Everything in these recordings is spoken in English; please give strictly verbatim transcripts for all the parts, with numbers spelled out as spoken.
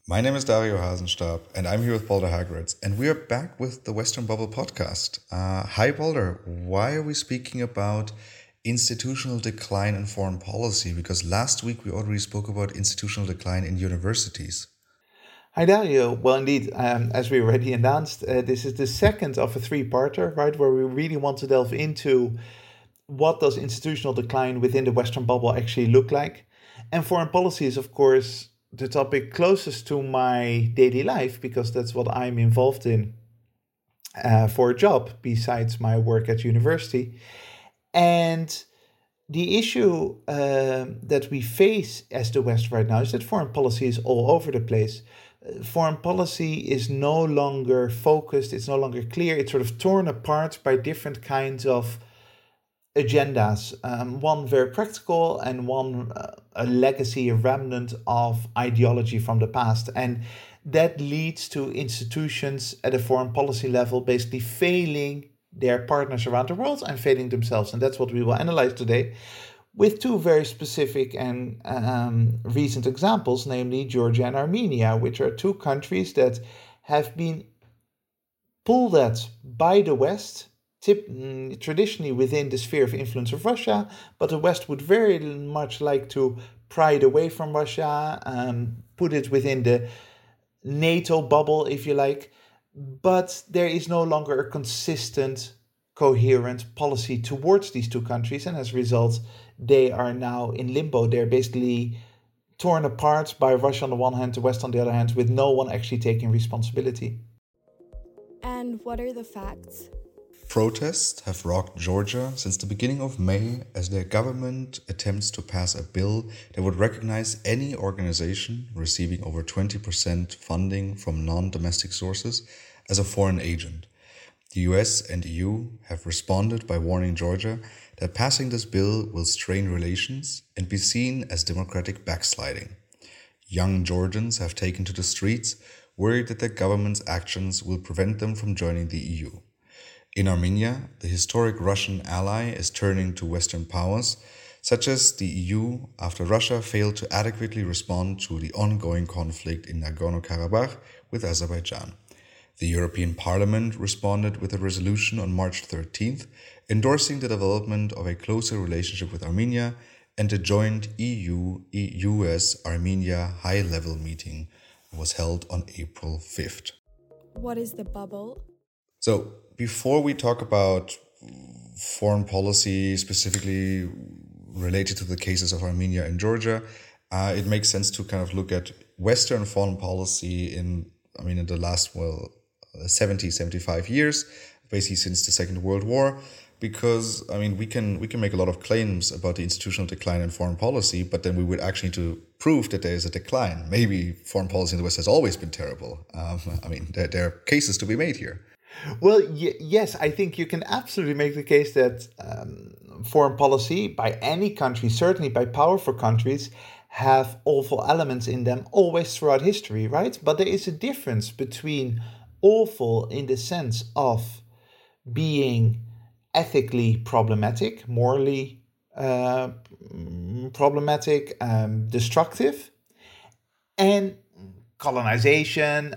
My name is Dario Hasenstab, and I'm here with Balder Hagritz, and we are back with the Western Bubble podcast. Uh, hi, Balder. Why are we speaking about institutional decline in foreign policy? Because last week we already spoke about institutional decline in universities. Hi Dario. Well, indeed, um, as we already announced, uh, this is the second of a three-parter, right, where we really want to delve into what does institutional decline within the Western bubble actually look like. And foreign policy is, of course, the topic closest to my daily life because that's what I'm involved in uh, for a job besides my work at university. And the issue um that we face as the West right now is that foreign policy is all over the place. Uh, Foreign policy is no longer focused, it's no longer clear, it's sort of torn apart by different kinds of agendas. Um, one very practical, and one uh, a legacy, a remnant of ideology from the past. And that leads to institutions at a foreign policy level basically failing their partners around the world and failing themselves. And that's what we will analyze today with two very specific and um, recent examples, namely Georgia and Armenia, which are two countries that have been pulled at by the West, tip, mm, traditionally within the sphere of influence of Russia, but the West would very much like to pry it away from Russia, um, put it within the NATO bubble, if you like. But there is no longer a consistent, coherent policy towards these two countries, and as a result, they are now in limbo. They're basically torn apart by Russia on the one hand, the West on the other hand, with no one actually taking responsibility. And what are the facts? Protests have rocked Georgia since the beginning of May as their government attempts to pass a bill that would recognize any organization receiving over twenty percent funding from non domestic sources as a foreign agent. The U S and E U have responded by warning Georgia that passing this bill will strain relations and be seen as democratic backsliding. Young Georgians have taken to the streets, worried that their government's actions will prevent them from joining the E U. In Armenia, the historic Russian ally is turning to Western powers, such as the E U, after Russia failed to adequately respond to the ongoing conflict in Nagorno-Karabakh with Azerbaijan. The European Parliament responded with a resolution on March thirteenth, endorsing the development of a closer relationship with Armenia and a joint E U-U S Armenia high-level meeting was held on April fifth. What is the bubble? So, before we talk about foreign policy specifically related to the cases of Armenia and Georgia, uh, it makes sense to kind of look at Western foreign policy in, I mean, in the last, well, seventy, seventy-five years, basically since the Second World War, because, I mean, we can we can make a lot of claims about the institutional decline in foreign policy, but then we would actually need to prove that there is a decline. Maybe foreign policy in the West has always been terrible. Um, I mean, there, there are cases to be made here. Well, y- yes, I think you can absolutely make the case that um, foreign policy by any country, certainly by powerful countries, have awful elements in them always throughout history, right? But there is a difference between awful in the sense of being ethically problematic, morally uh, mm, problematic, um, destructive, and colonization,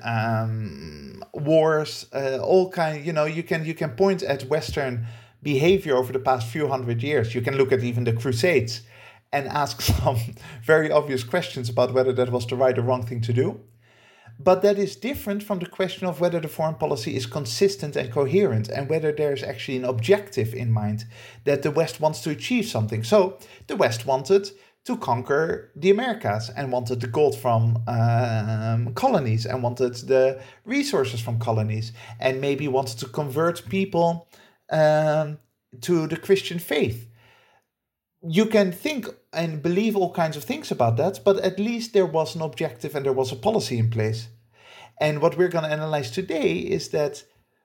um, wars, uh, all kind. You know, you can you can point at Western behavior over the past few hundred years. You can look at even the Crusades and ask some very obvious questions about whether that was the right or wrong thing to do. But that is different from the question of whether the foreign policy is consistent and coherent and whether there's actually an objective in mind that the West wants to achieve something. So the West wanted to conquer the Americas and wanted the gold from um, colonies and wanted the resources from colonies and maybe wanted to convert people um, to the Christian faith. You can think and believe all kinds of things about that, but at least there was an objective and there was a policy in place. And what we're going to analyze today is that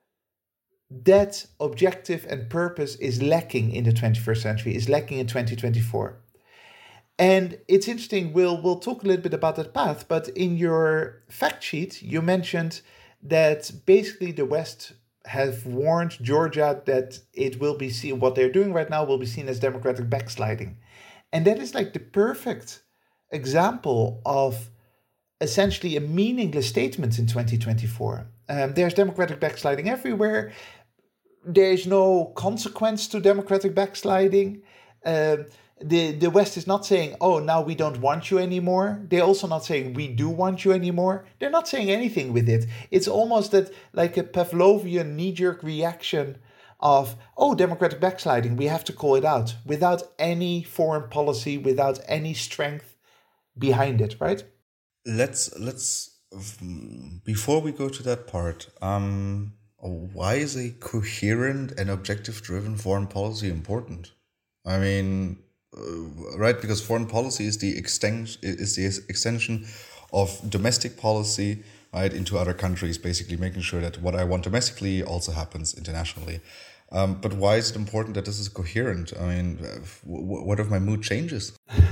that objective and purpose is lacking in the twenty-first century, is lacking in twenty twenty-four. And it's interesting, we'll, we'll talk a little bit about that path, but in your fact sheet, you mentioned that basically the West have warned Georgia that it will be seen, what they're doing right now will be seen as democratic backsliding. And that is like the perfect example of essentially a meaningless statement in twenty twenty-four. Um, there's democratic backsliding everywhere. There is no consequence to democratic backsliding. Um, the, the West is not saying, oh, now we don't want you anymore. They're also not saying, we do want you anymore. They're not saying anything with it. It's almost that like a Pavlovian knee-jerk reaction of, oh, democratic backsliding, we have to call it out, without any foreign policy, without any strength behind it, right? Let's, let's before we go to that part, um, why is a coherent and objective-driven foreign policy important? I mean, uh, right, because foreign policy is the extension is the extension of domestic policy, right, into other countries, basically making sure that what I want domestically also happens internationally. Um, but why is it important that this is coherent? I mean, w- what if my mood changes?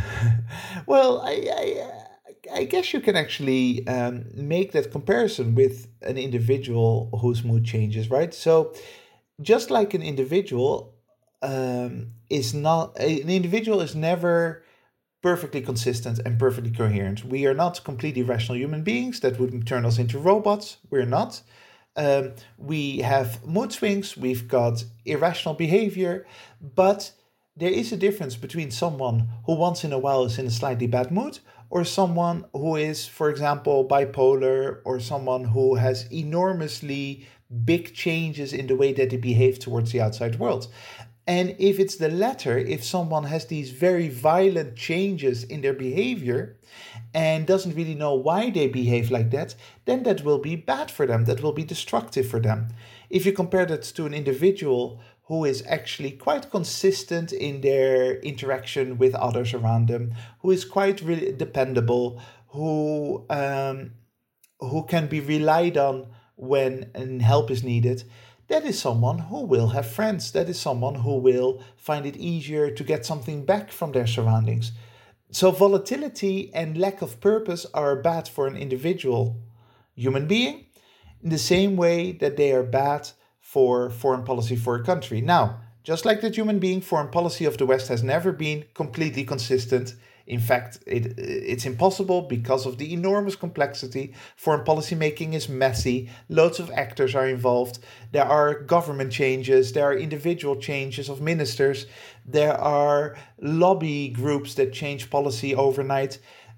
Well, I, I, I guess you can actually um, make that comparison with an individual whose mood changes, right? So, just like an individual um, is not, an individual is never perfectly consistent and perfectly coherent. We are not completely rational human beings. That would turn us into robots. We're not. Um, we have mood swings, we've got irrational behavior, but there is a difference between someone who once in a while is in a slightly bad mood or someone who is, for example, bipolar, or someone who has enormously big changes in the way that they behave towards the outside world. And if it's the latter, if someone has these very violent changes in their behavior and doesn't really know why they behave like that, then that will be bad for them. That will be destructive for them. If you compare that to an individual who is actually quite consistent in their interaction with others around them, who is quite re- dependable, who um, who can be relied on when help is needed, that is someone who will have friends. That is someone who will find it easier to get something back from their surroundings. So volatility and lack of purpose are bad for an individual human being in the same way that they are bad for foreign policy for a country. Now, just like that human being, foreign policy of the West has never been completely consistent. In fact, it, it's impossible because of the enormous complexity. Foreign policy making is messy. Loads of actors are involved. There are government changes. There are individual changes of ministers. There are lobby groups that change policy overnight.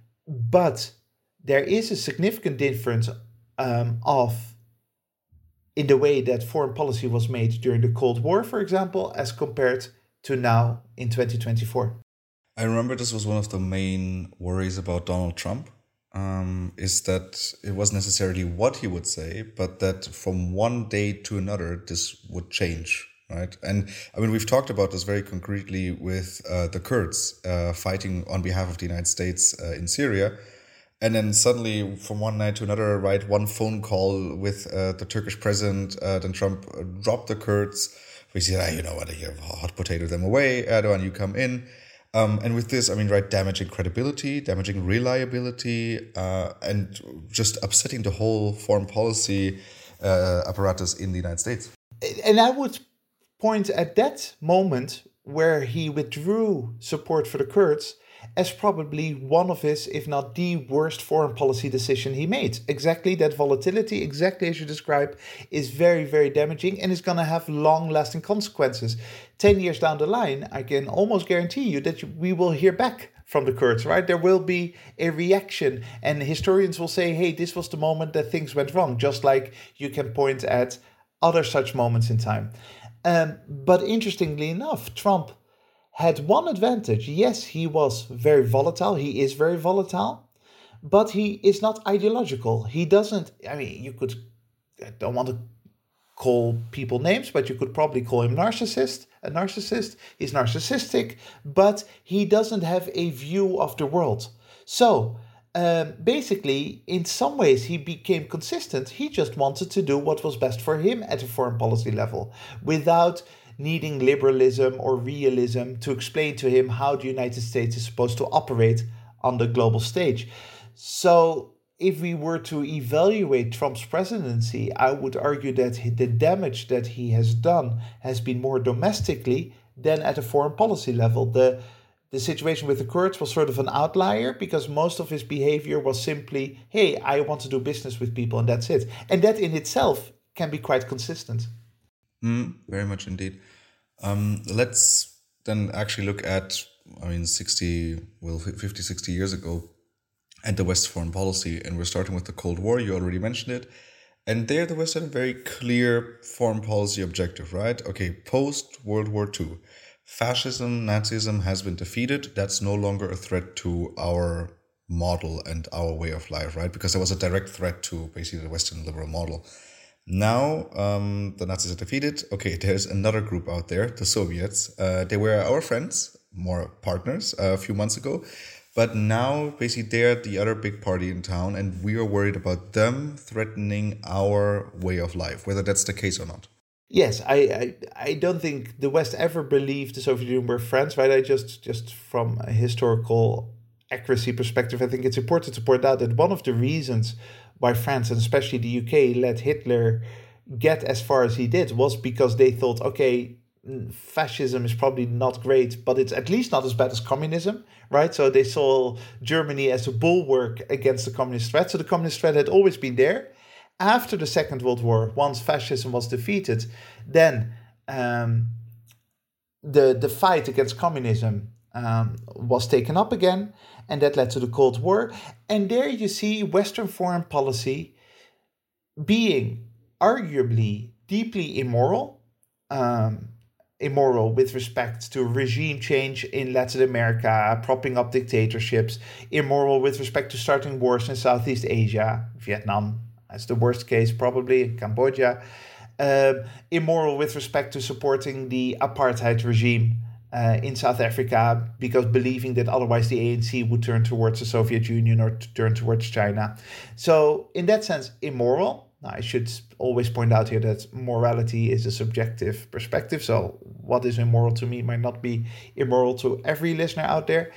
But there is a significant difference um, of in the way that foreign policy was made during the Cold War, for example, as compared to now in twenty twenty-four. I remember this was one of the main worries about Donald Trump, um, is that it wasn't necessarily what he would say, but that from one day to another, this would change, right? And I mean, we've talked about this very concretely with uh, the Kurds uh, fighting on behalf of the United States uh, in Syria. And then suddenly, from one night to another, right, one phone call with uh, the Turkish president, uh, then Trump uh, dropped the Kurds. We said, ah, you know what, you hot potato them away, Erdogan, you come in. Um, and with this, I mean, right, damaging credibility, damaging reliability, uh, and just upsetting the whole foreign policy uh, apparatus in the United States. And I would point at that moment where he withdrew support for the Kurds as probably one of his, if not the worst foreign policy decision he made. Exactly that volatility, exactly as you describe, is very, very damaging and is going to have long-lasting consequences. Ten years down the line, I can almost guarantee you that we will hear back from the Kurds, right? There will be a reaction and historians will say, hey, this was the moment that things went wrong, just like you can point at other such moments in time. Um, but interestingly enough, Trump had one advantage. Yes, he was very volatile. He is very volatile, but he is not ideological. He doesn't, I mean, you could, I don't want to call people names, but you could probably call him narcissist, a narcissist. He's narcissistic, but he doesn't have a view of the world. So um, basically, in some ways, he became consistent. He just wanted to do what was best for him at a foreign policy level without needing liberalism or realism to explain to him how the United States is supposed to operate on the global stage. So if we were to evaluate Trump's presidency, I would argue that the damage that he has done has been more domestically than at a foreign policy level. The the situation with the Kurds was sort of an outlier because most of his behavior was simply, hey, I want to do business with people and that's it. And that in itself can be quite consistent. Mm, very much indeed. Um, let's then actually look at, I mean, sixty, well, fifty, sixty years ago, and the West's foreign policy. And we're starting with the Cold War. You already mentioned it. And there the West had a very clear foreign policy objective, right? Okay, post-World War Two, fascism, Nazism has been defeated. That's no longer a threat to our model and our way of life, right? Because there was a direct threat to basically the Western liberal model. Now um, the Nazis are defeated. Okay, there's another group out there, the Soviets. Uh, they were our friends, more partners, uh, a few months ago. But now, basically, they're the other big party in town, and we are worried about them threatening our way of life, whether that's the case or not. Yes, I, I, I don't think the West ever believed the Soviet Union were friends, right? I just, just from a historical accuracy perspective, I think it's important to point out that one of the reasons why France, and especially the U K, let Hitler get as far as he did was because they thought, okay, fascism is probably not great, but it's at least not as bad as communism, right? So they saw Germany as a bulwark against the communist threat. So the communist threat had always been there. After the Second World War, once fascism was defeated, then um, the, the fight against communism um, was taken up again, and that led to the Cold War. And there you see Western foreign policy being arguably deeply immoral, um, immoral with respect to regime change in Latin America, propping up dictatorships, immoral with respect to starting wars in Southeast Asia, Vietnam as the worst case probably, Cambodia, uh, immoral with respect to supporting the apartheid regime uh, in South Africa because believing that otherwise the A N C would turn towards the Soviet Union or to turn towards China. So in that sense, immoral. I should always point out here that morality is a subjective perspective. So what is immoral to me might not be immoral to every listener out there.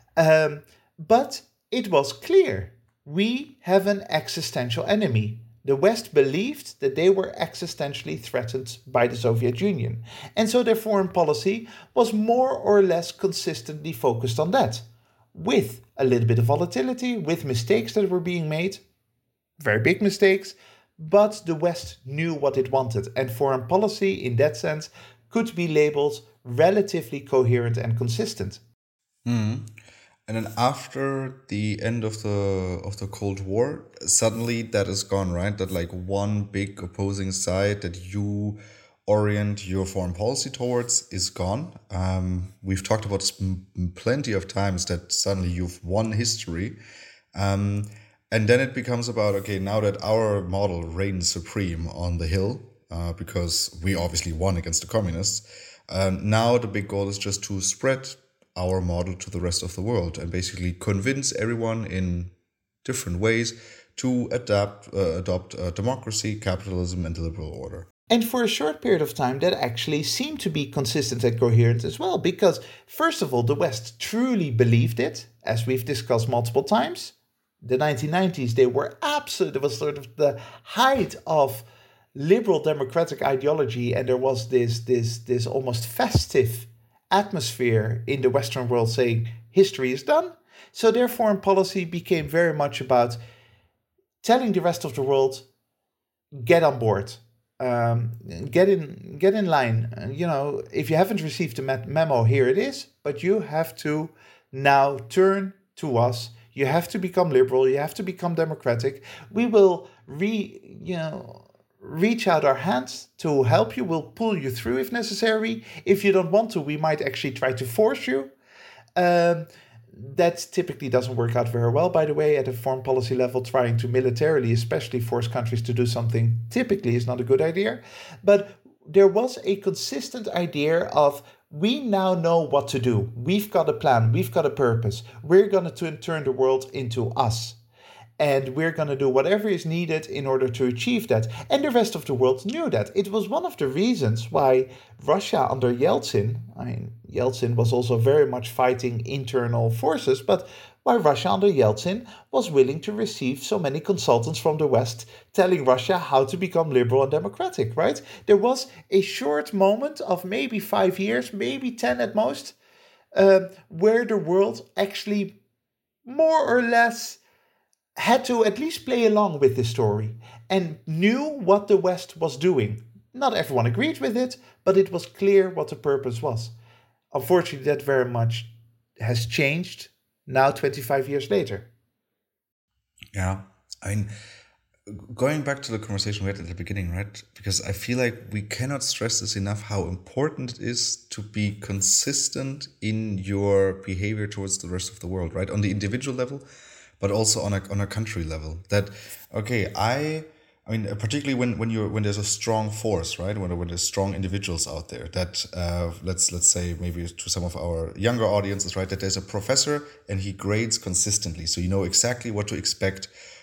Um, but it was clear. We have an existential enemy. The West believed that they were existentially threatened by the Soviet Union. And so their foreign policy was more or less consistently focused on that. With a little bit of volatility, with mistakes that were being made, very big mistakes, but the West knew what it wanted, and foreign policy, in that sense, could be labeled relatively coherent and consistent. Mm. And then after the end of the of the Cold War, suddenly that is gone, right? That like one big opposing side that you orient your foreign policy towards is gone. Um, we've talked about this plenty of times that suddenly you've won history. Um, And then it becomes about, okay, now that our model reigns supreme on the hill, uh, because we obviously won against the communists, um, now the big goal is just to spread our model to the rest of the world and basically convince everyone in different ways to adapt, uh, adopt uh, democracy, capitalism, and the liberal order. And for a short period of time, that actually seemed to be consistent and coherent as well, because first of all, the West truly believed it, as we've discussed multiple times. The nineteen nineties, they were absolute, it was sort of the height of liberal democratic ideology, and there was this, this, this almost festive atmosphere in the Western world saying history is done. So their foreign policy became very much about telling the rest of the world, get on board, um, get in, get in line. You know, if you haven't received the memo, here it is, but you have to now turn to us. You have to become liberal. You have to become democratic. We will re, you know, reach out our hands to help you. We'll pull you through if necessary. If you don't want to, we might actually try to force you. Um, that typically doesn't work out very well, by the way, at a foreign policy level. Trying to militarily, especially force countries to do something, typically is not a good idea. But there was a consistent idea of, we now know what to do. We've got a plan. We've got a purpose. We're going to turn the world into us. And we're going to do whatever is needed in order to achieve that. And the rest of the world knew that. It was one of the reasons why Russia under Yeltsin, I mean, Yeltsin was also very much fighting internal forces, but why Russia under Yeltsin was willing to receive so many consultants from the West telling Russia how to become liberal and democratic, right? There was a short moment of maybe five years, maybe ten at most, uh, where the world actually more or less had to at least play along with this story and knew what the West was doing. Not everyone agreed with it, but it was clear what the purpose was. Unfortunately, that very much has changed now, twenty-five years later. Yeah. I mean, going back to the conversation we had at the beginning, right? Because I feel like we cannot stress this enough, how important it is to be consistent in your behavior towards the rest of the world, right? On the individual level, but also on a on a country level. That, okay, I I mean, particularly when when you're when there's a strong force, right? When when there's strong individuals out there that uh, let's let's say maybe to some of our younger audiences, right? That there's a professor and he grades consistently, so you know exactly what to expect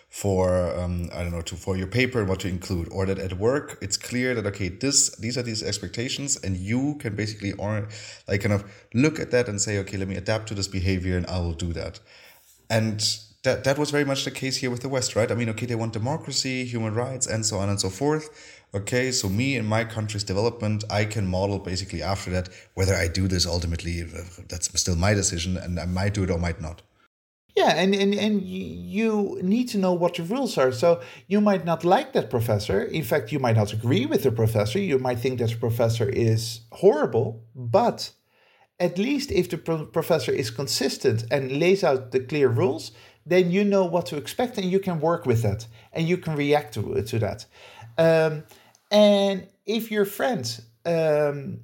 for um, I don't know to for your paper and what to include, or that at work it's clear that okay, this these are these expectations, and you can basically or like kind of look at that and say, okay, let me adapt to this behavior and I will do that. And that that was very much the case here with the West, right? I mean, okay, they want democracy, human rights, and so on and so forth. Okay, so me and my country's development, I can model basically after that. Whether I do this ultimately, that's still my decision, and I might do it or might not. Yeah, and, and, and you need to know what the rules are. So you might not like that professor. In fact, you might not agree with the professor. You might think that the professor is horrible. But at least if the pro- professor is consistent and lays out the clear rules, then you know what to expect and you can work with that and you can react to, to that. Um, and if your friend um,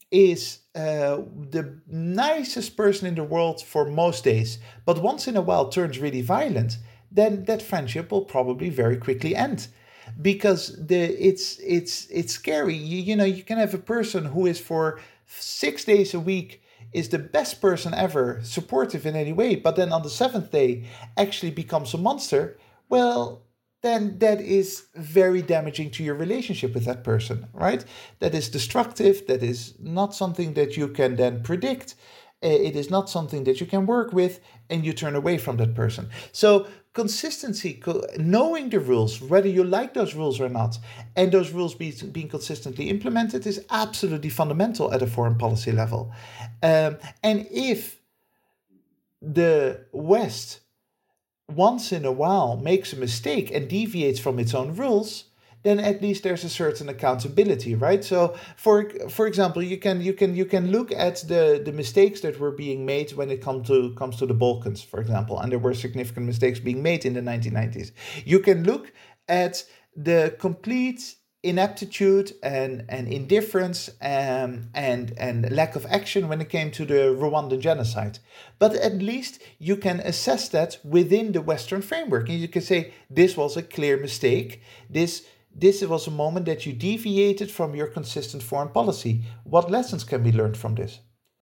is uh, the nicest person in the world for most days, but once in a while turns really violent, then that friendship will probably very quickly end, because the it's it's it's scary. You, you know, you can have a person who is for six days a week is the best person ever, supportive in any way, but then on the seventh day actually becomes a monster. Well, then that is very damaging to your relationship with that person, right? That is destructive. That is not something that you can then predict. Uh, It is not something that you can work with, and you turn away from that person. So consistency, co- knowing the rules, whether you like those rules or not, and those rules be, being consistently implemented is absolutely fundamental at a foreign policy level. Um, and if the West once in a while makes a mistake and deviates from its own rules, then at least there's a certain accountability, right? So, for for example, you can you can you can look at the the mistakes that were being made when it comes to comes to the Balkans, for example, and there were significant mistakes being made in the nineteen nineties. You can look at the complete ineptitude and, and indifference and, and, and lack of action when it came to the Rwandan genocide. But at least you can assess that within the Western framework. And you can say, this was a clear mistake. This, this was a moment that you deviated from your consistent foreign policy. What lessons can be learned from this?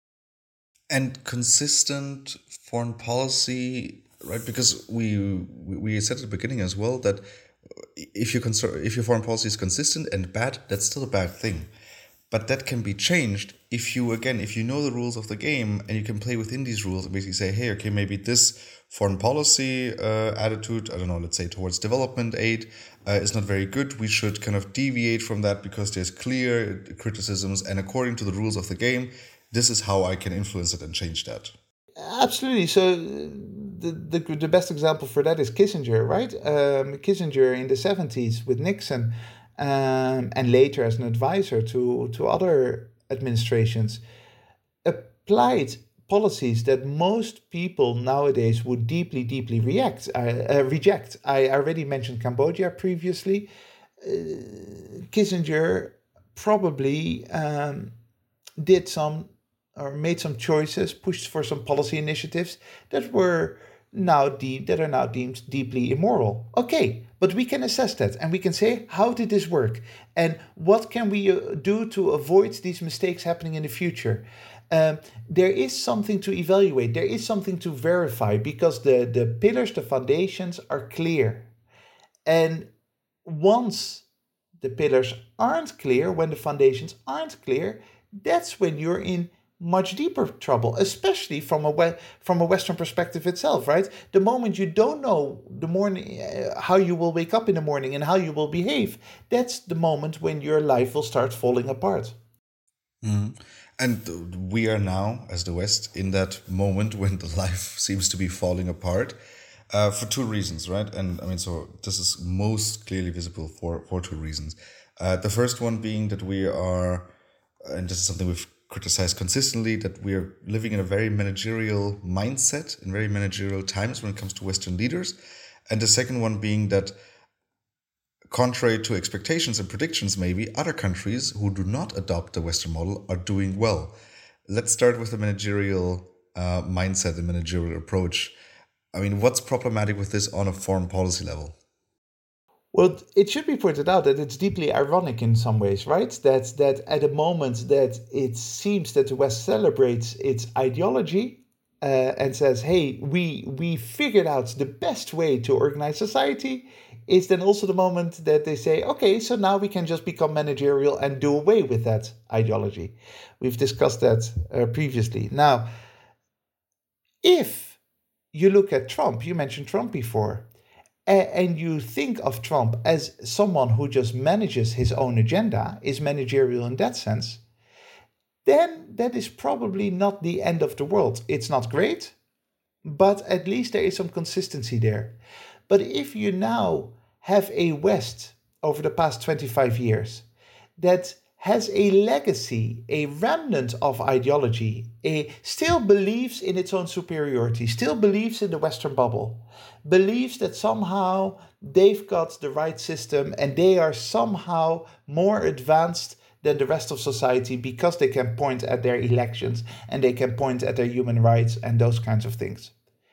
And consistent foreign policy, right? Because we we said at the beginning as well that if you conser- if your foreign policy is consistent and bad, that's still a bad thing. But that can be changed if you, again, if you know the rules of the game and you can play within these rules and basically say, hey, okay, maybe this foreign policy uh, attitude, I don't know, let's say towards development aid uh, is not very good. We should kind of deviate from that because there's clear criticisms, and according to the rules of the game, this is how I can influence it and change that. Absolutely. So the, the the best example for that is Kissinger, right? Um, Kissinger in the seventies with Nixon, um, and later as an advisor to, to other administrations, applied policies that most people nowadays would deeply, deeply react, uh, uh, reject. I already mentioned Cambodia previously. Uh, Kissinger probably um, did some or made some choices, pushed for some policy initiatives that were now deemed that are now deemed deeply immoral. Okay, but we can assess that and we can say, how did this work, and what can we uh, do to avoid these mistakes happening in the future? Um, there is something to evaluate. There is something to verify, because the the pillars, the foundations are clear, and once the pillars aren't clear, when the foundations aren't clear, that's when you're in much deeper trouble, especially from a we- from a Western perspective itself, right? The moment you don't know the morning uh, how you will wake up in the morning and how you will behave, that's the moment when your life will start falling apart. Mm. And we are now, as the West, in that moment when the life seems to be falling apart uh, for two reasons, right? And I mean, so this is most clearly visible for, for two reasons. Uh, the first one being that we are, and this is something we've criticized consistently, that we are living in a very managerial mindset in very managerial times when it comes to Western leaders. And the second one being that, contrary to expectations and predictions, maybe other countries who do not adopt the Western model are doing well. Let's start with the managerial uh, mindset, the managerial approach. I mean, what's problematic with this on a foreign policy level? Well, it should be pointed out that it's deeply ironic in some ways, right? That that at a moment that it seems that the West celebrates its ideology uh, and says, "Hey, we we figured out the best way to organize society," is then also the moment that they say, "Okay, so now we can just become managerial and do away with that ideology." We've discussed that uh, previously. Now, if you look at Trump, you mentioned Trump before, and you think of Trump as someone who just manages his own agenda, is managerial in that sense, then that is probably not the end of the world. It's not great, but at least there is some consistency there. But if you now have a West over the past twenty-five years that has a legacy, a remnant of ideology, a still believes in its own superiority, still believes in the Western bubble, believes that somehow they've got the right system and they are somehow more advanced than the rest of society because they can point at their elections and they can point at their human rights and those kinds of things.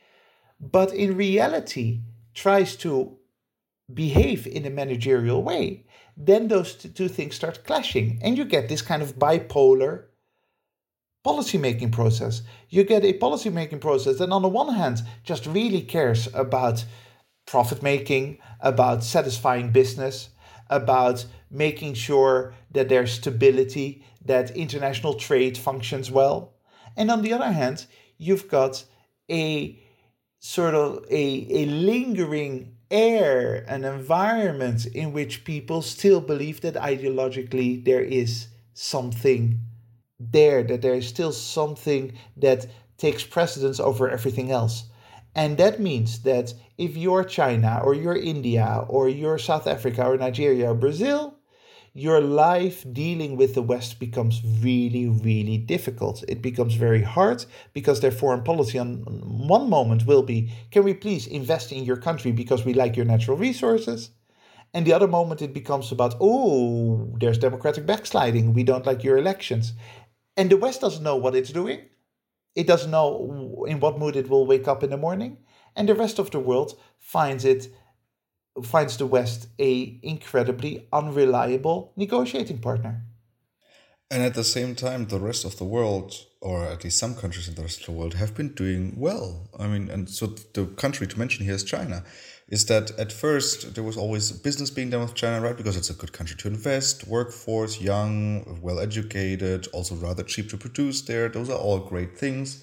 But in reality, tries to behave in a managerial way, then those two things start clashing and you get this kind of bipolar policymaking process. You get a policymaking process that on the one hand just really cares about profit making, about satisfying business, about making sure that there's stability, that international trade functions well. And on the other hand, you've got a sort of a, a lingering air, an environment in which people still believe that ideologically there is something there, that there is still something that takes precedence over everything else. And that means that if you're China or you're India or you're South Africa or Nigeria or Brazil, your life dealing with the West becomes really, really difficult. It becomes very hard because their foreign policy on one moment will be, can we please invest in your country because we like your natural resources? And the other moment it becomes about, oh, there's democratic backsliding. We don't like your elections. And the West doesn't know what it's doing. It doesn't know in what mood it will wake up in the morning. And the rest of the world finds it finds the West a incredibly unreliable negotiating partner. And at the same time, the rest of the world, or at least some countries in the rest of the world, have been doing well. I mean, and so the country to mention here is China. Is that at first there was always business being done with China, right? Because it's a good country to invest, workforce, young, well educated, also rather cheap to produce there. Those are all great things.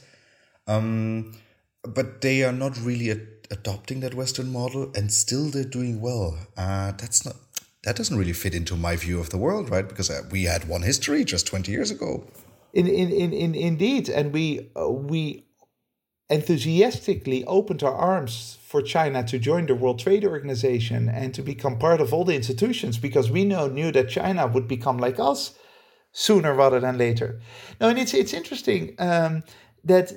Um, but they are not really a adopting that Western model, and still they're doing well. Uh, that's not that doesn't really fit into my view of the world, right? Because uh, we had one history just twenty years ago. In in in, in indeed, and we uh, we enthusiastically opened our arms for China to join the World Trade Organization and to become part of all the institutions because we know knew that China would become like us sooner rather than later. Now, and it's it's interesting um, that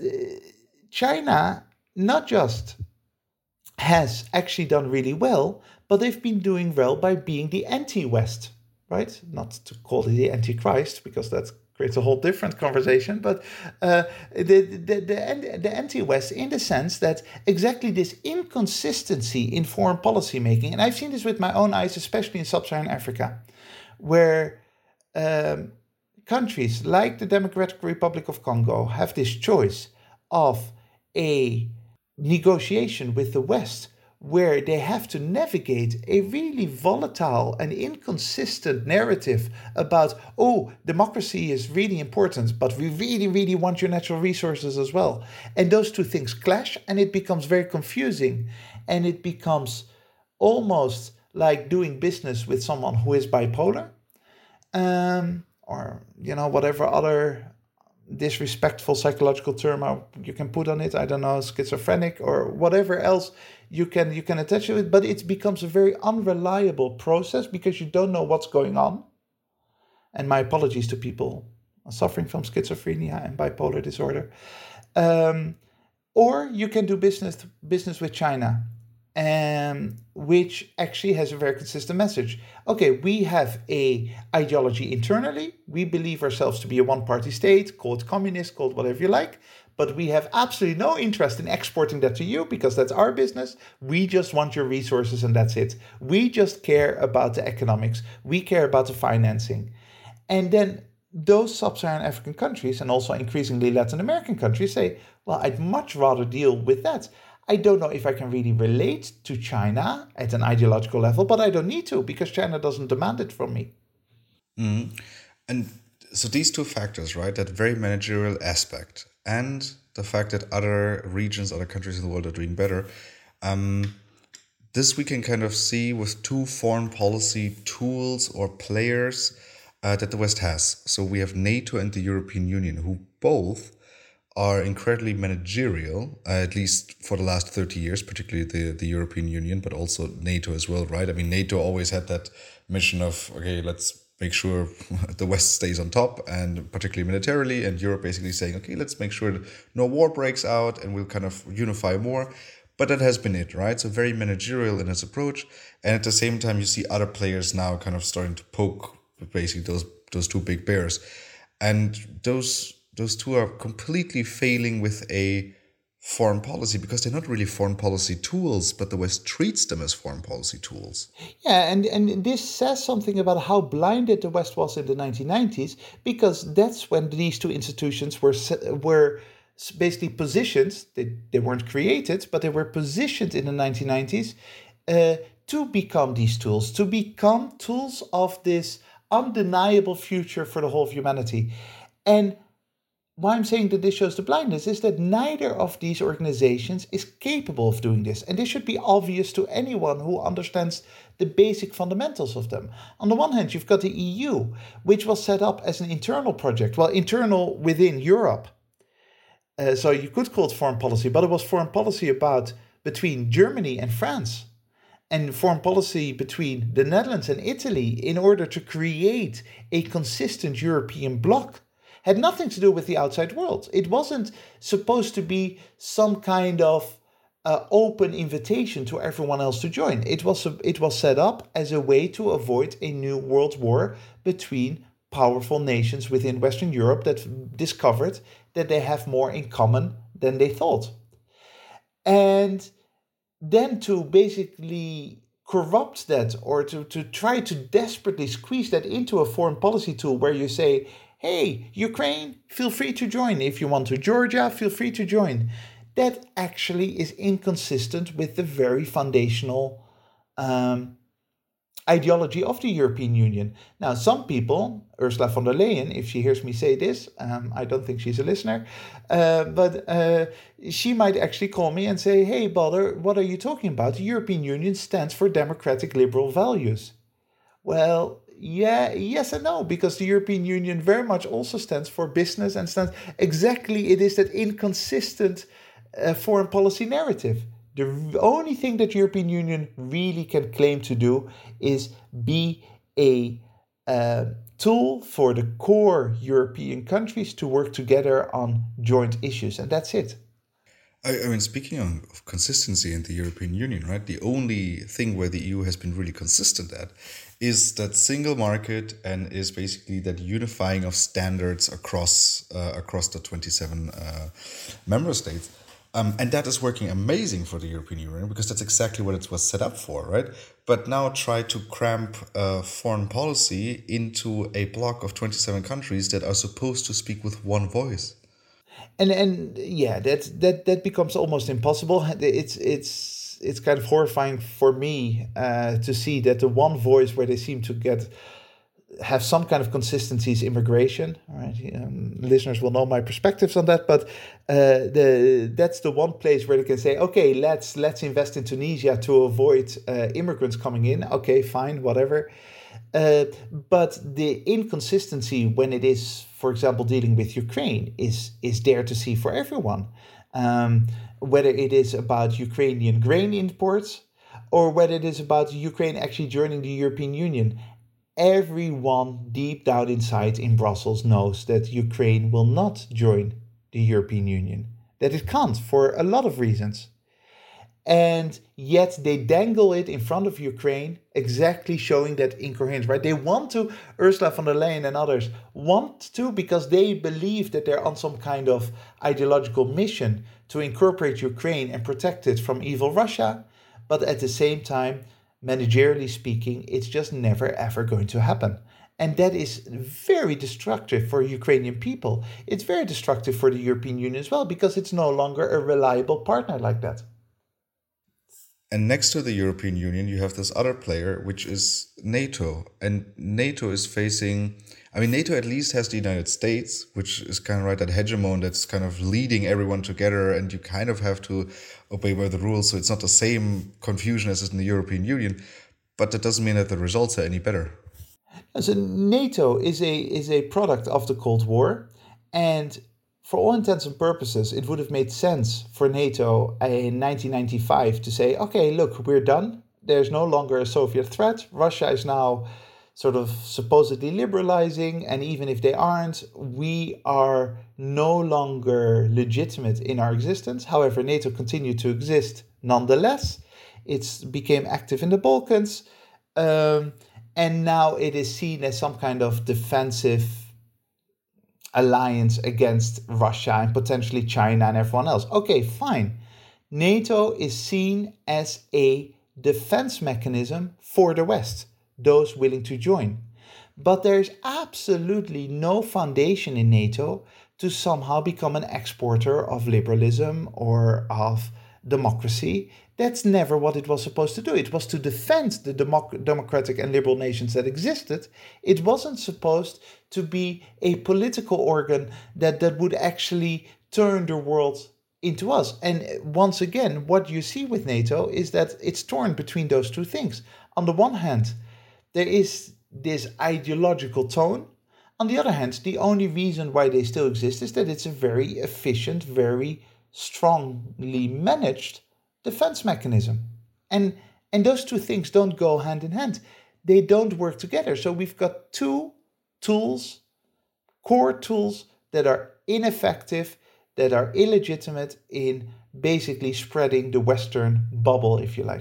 China not just has actually done really well, but they've been doing well by being the anti-West, right? Not to call it the anti-Christ, because that creates a whole different conversation, but uh, the, the, the, the anti-West in the sense that exactly this inconsistency in foreign policy making, and I've seen this with my own eyes, especially in sub-Saharan Africa, where um, countries like the Democratic Republic of Congo have this choice of a negotiation with the West where they have to navigate a really volatile and inconsistent narrative about, oh, democracy is really important, but we really, really want your natural resources as well. And those two things clash and it becomes very confusing and it becomes almost like doing business with someone who is bipolar um, or, you know, whatever other disrespectful psychological term you can put on it. I don't know, schizophrenic or whatever else you can you can attach to it. But it becomes a very unreliable process because you don't know what's going on. And my apologies to people suffering from schizophrenia and bipolar disorder. Um, or you can do business business with China, um, which actually has a very consistent message. Okay, we have a ideology internally. We believe ourselves to be a one-party state, called communist, called whatever you like, but we have absolutely no interest in exporting that to you because that's our business. We just want your resources and that's it. We just care about the economics. We care about the financing. And then those sub-Saharan African countries and also increasingly Latin American countries say, well, I'd much rather deal with that. I don't know if I can really relate to China at an ideological level, but I don't need to because China doesn't demand it from me. Mm. And so these two factors, right, that very managerial aspect and the fact that other regions, other countries in the world are doing better, um, this we can kind of see with two foreign policy tools or players Uh, that the West has. So we have NATO and the European Union, who both are incredibly managerial, uh, at least for the last thirty years, particularly the, the European Union, but also NATO as well, right? I mean, NATO always had that mission of, okay, let's make sure the West stays on top, and particularly militarily, and Europe basically saying, okay, let's make sure that no war breaks out and we'll kind of unify more. But that has been it, right? So very managerial in its approach. And at the same time, you see other players now kind of starting to poke basically those those two big bears, and those those two are completely failing with a foreign policy because they're not really foreign policy tools, but the West treats them as foreign policy tools. Yeah, and, and this says something about how blinded the West was in the nineteen nineties, because that's when these two institutions were were basically positioned. They, they weren't created, but they were positioned in the nineteen nineties uh, to become these tools, to become tools of this undeniable future for the whole of humanity. And why I'm saying that this shows the blindness is that neither of these organizations is capable of doing this. And this should be obvious to anyone who understands the basic fundamentals of them. On the one hand, you've got the E U, which was set up as an internal project. Well, internal within Europe. Uh, so you could call it foreign policy, but it was foreign policy about between Germany and France. And foreign policy between the Netherlands and Italy in order to create a consistent European bloc. Had nothing to do with the outside world. It wasn't supposed to be some kind of uh, open invitation to everyone else to join. It was, it was set up as a way to avoid a new world war between powerful nations within Western Europe that discovered that they have more in common than they thought. And then to basically corrupt that or to, to try to desperately squeeze that into a foreign policy tool where you say, hey, Ukraine, feel free to join. If you want to Georgia, feel free to join. That actually is inconsistent with the very foundational um, ideology of the European Union. Now, some people, Ursula von der Leyen, if she hears me say this, um, I don't think she's a listener, uh, but uh, she might actually call me and say, hey, Balder, what are you talking about? The European Union stands for democratic liberal values. Well, yeah, yes and no, because the European Union very much also stands for business and stands exactly, it is that inconsistent uh, foreign policy narrative. The only thing that the European Union really can claim to do is be a uh, tool for the core European countries to work together on joint issues, and that's it. I, I mean, speaking of consistency in the European Union, right, the only thing where the E U has been really consistent at is that single market and is basically that unifying of standards across uh, across the twenty-seven uh, member states. Um, and that is working amazing for the European Union because that's exactly what it was set up for, right? But now try to cramp uh, foreign policy into a block of twenty-seven countries that are supposed to speak with one voice. And and yeah, that that that becomes almost impossible. It's it's it's kind of horrifying for me uh, to see that the one voice where they seem to get have some kind of consistency is immigration. All right, um, listeners will know my perspectives on that, but uh, the that's the one place where they can say, okay, let's let's invest in Tunisia to avoid uh, immigrants coming in. Okay, fine, whatever. Uh, but the inconsistency when it is, for example, dealing with Ukraine is is there to see for everyone. Um, whether it is about Ukrainian grain imports or whether it is about Ukraine actually joining the European Union. Everyone deep down inside in Brussels knows that Ukraine will not join the European Union, that it can't for a lot of reasons. And yet they dangle it in front of Ukraine, exactly showing that incoherence, right? They want to, Ursula von der Leyen and others want to, because they believe that they're on some kind of ideological mission to incorporate Ukraine and protect it from evil Russia. But at the same time, managerially speaking, it's just never ever going to happen. And that is very destructive for Ukrainian people. It's very destructive for the European Union as well, because it's no longer a reliable partner like that. And next to the European Union, you have this other player, which is NATO. And NATO is facing, I mean, NATO at least has the United States, which is kind of right, that hegemon that's kind of leading everyone together, and you kind of have to obey by the rules. So it's not the same confusion as is in the European Union, but that doesn't mean that the results are any better. So NATO is a is a product of the Cold War, and for all intents and purposes, it would have made sense for NATO in nineteen ninety-five to say, okay, look, we're done. There's no longer a Soviet threat. Russia is now sort of supposedly liberalizing, and even if they aren't, we are no longer legitimate in our existence. However, NATO continued to exist nonetheless. It became active in the Balkans, um, and now it is seen as some kind of defensive alliance against Russia and potentially China and everyone else. Okay, fine. NATO is seen as a defense mechanism for the West, those willing to join. But there's absolutely no foundation in NATO to somehow become an exporter of liberalism or of democracy. That's never what it was supposed to do. It was to defend the democ- democratic and liberal nations that existed. It wasn't supposed to be a political organ that, that would actually turn the world into us. And once again, what you see with NATO is that it's torn between those two things. On the one hand, there is this ideological tone. On the other hand, the only reason why they still exist is that it's a very efficient, very strongly managed defense mechanism. And, and those two things don't go hand in hand. They don't work together. So we've got two tools, core tools that are ineffective, that are illegitimate in basically spreading the Western bubble, if you like.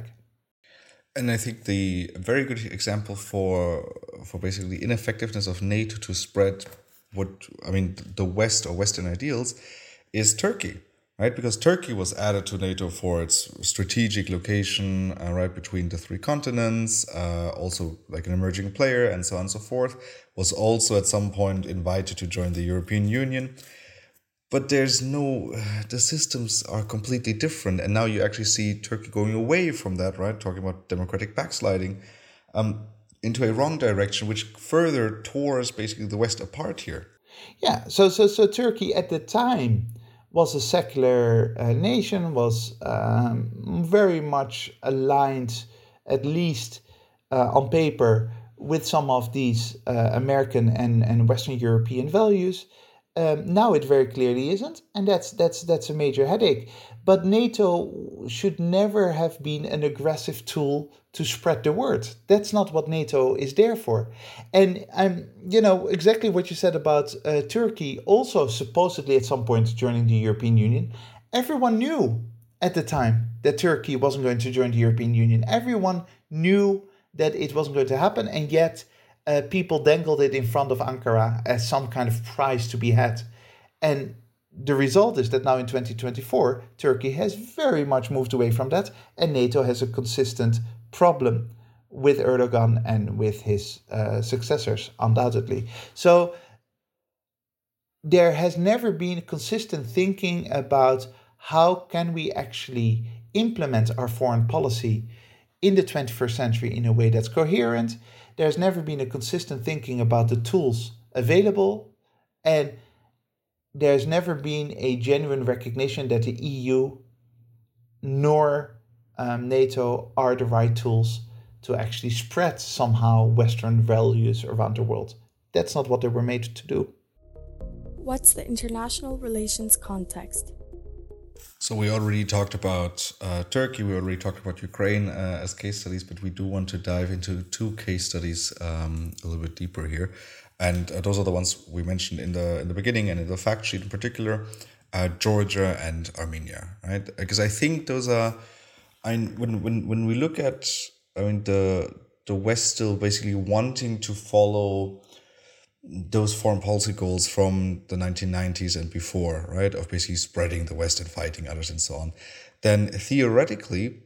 And I think the very good example for for basically ineffectiveness of NATO to spread what, I mean, the West or Western ideals is Turkey, right? Because Turkey was added to NATO for its strategic location, uh, right between the three continents, uh, also like an emerging player and so on and so forth, was also at some point invited to join the European Union. But there's no, the systems are completely different. And now you actually see Turkey going away from that, right? Talking about democratic backsliding um, into a wrong direction, which further tears basically the West apart here. Yeah, so so so Turkey at the time was a secular uh, nation, was um, very much aligned, at least uh, on paper, with some of these uh, American and, and Western European values. Um, now it very clearly isn't, and that's that's that's a major headache. But NATO should never have been an aggressive tool to spread the word. That's not what NATO is there for. And I'm, you know, exactly what you said about uh, Turkey also supposedly at some point joining the European Union. Everyone knew at the time that Turkey wasn't going to join the European Union. Everyone knew that it wasn't going to happen, and yet Uh, people dangled it in front of Ankara as some kind of prize to be had. And the result is that now in twenty twenty-four, Turkey has very much moved away from that, and NATO has a consistent problem with Erdogan and with his uh, successors, undoubtedly. So there has never been consistent thinking about how can we actually implement our foreign policy in the twenty-first century in a way that's coherent. There's never been a consistent thinking about the tools available, and there's never been a genuine recognition that the E U nor um, NATO are the right tools to actually spread somehow Western values around the world. That's not what they were made to do. What's the international relations context? So we already talked about uh, Turkey, we already talked about Ukraine uh, as case studies, but we do want to dive into two case studies um, a little bit deeper here. And uh, those are the ones we mentioned in the in the beginning and in the fact sheet in particular, uh, Georgia and Armenia, right? Because I think those are, I mean, when, when, when we look at, I mean, the the West still basically wanting to follow those foreign policy goals from the nineteen nineties and before, right, of basically spreading the West and fighting others and so on, then theoretically,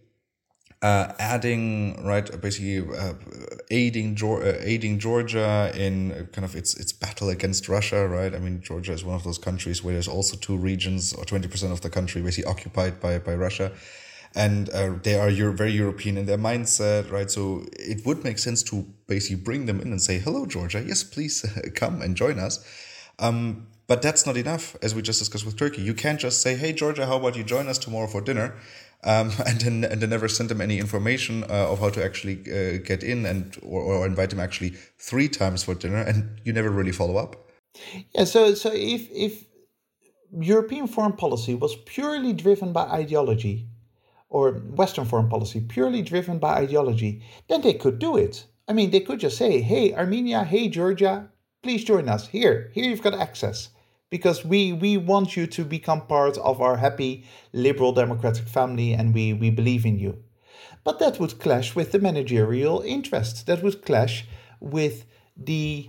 uh, adding, right, basically uh, aiding uh, aiding Georgia in kind of its its battle against Russia, right? I mean, Georgia is one of those countries where there's also two regions or twenty percent of the country basically occupied by by Russia. And uh, they are Euro- very European in their mindset, right? So it would make sense to basically bring them in and say, hello, Georgia, yes, please come and join us. Um, but that's not enough, as we just discussed with Turkey. You can't just say, hey, Georgia, how about you join us tomorrow for dinner? Um, and then and then never send them any information uh, of how to actually uh, get in and or, or invite them actually three times for dinner, and you never really follow up. Yeah, so so if if European foreign policy was purely driven by ideology, or Western foreign policy purely driven by ideology, then they could do it. I mean, they could just say, hey, Armenia, hey, Georgia, please join us. Here, here you've got access. Because we, we want you to become part of our happy, liberal, democratic family, and we, we believe in you. But that would clash with the managerial interest. That would clash with the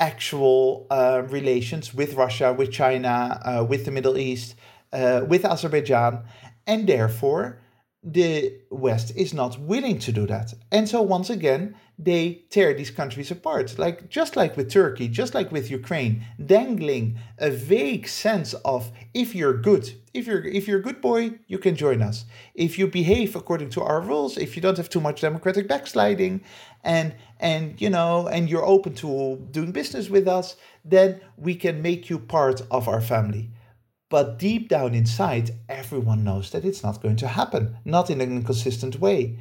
actual uh, relations with Russia, with China, uh, with the Middle East, uh, with Azerbaijan, and therefore the West is not willing to do that. And so once again, they tear these countries apart. Like just like with Turkey, just like with Ukraine, dangling a vague sense of if you're good, if you're if you're a good boy, you can join us. If you behave according to our rules, if you don't have too much democratic backsliding, and and you know, and you're open to doing business with us, then we can make you part of our family. But deep down inside, everyone knows that it's not going to happen, not in a consistent way.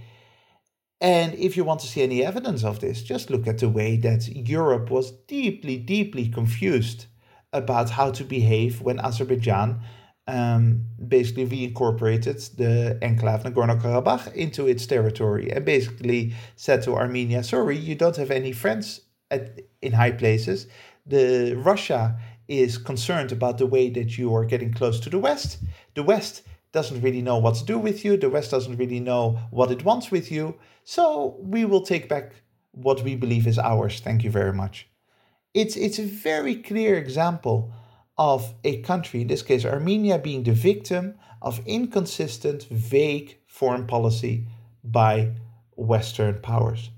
And if you want to see any evidence of this, just look at the way that Europe was deeply, deeply confused about how to behave when Azerbaijan um, basically reincorporated the enclave Nagorno-Karabakh into its territory and basically said to Armenia, sorry, you don't have any friends at, in high places. The Russia is concerned about the way that you are getting close to the West. The West doesn't really know what to do with you. The West doesn't really know what it wants with you. So we will take back what we believe is ours. Thank you very much. It's, it's a very clear example of a country, in this case Armenia, being the victim of inconsistent, vague foreign policy by Western powers.